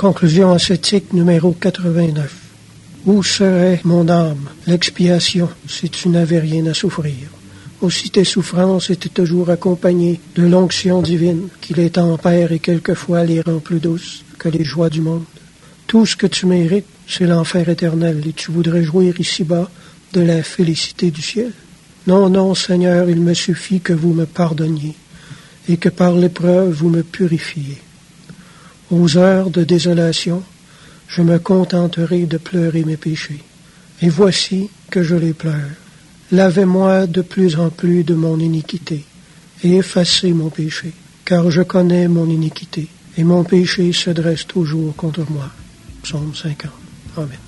Conclusion ascétique numéro 89. Où serait mon âme, l'expiation, si tu n'avais rien à souffrir? Aussi tes souffrances étaient toujours accompagnées de l'onction divine qui les tempère et quelquefois les rend plus douces que les joies du monde. Tout ce que tu mérites, c'est l'enfer éternel et tu voudrais jouir ici-bas de la félicité du ciel. Non, non, Seigneur, il me suffit que vous me pardonniez et que par l'épreuve vous me purifiez. Aux heures de désolation, je me contenterai de pleurer mes péchés. Et voici que je les pleure. Lavez-moi de plus en plus de mon iniquité et effacez mon péché, car je connais mon iniquité et mon péché se dresse toujours contre moi. Psaume 50. Amen.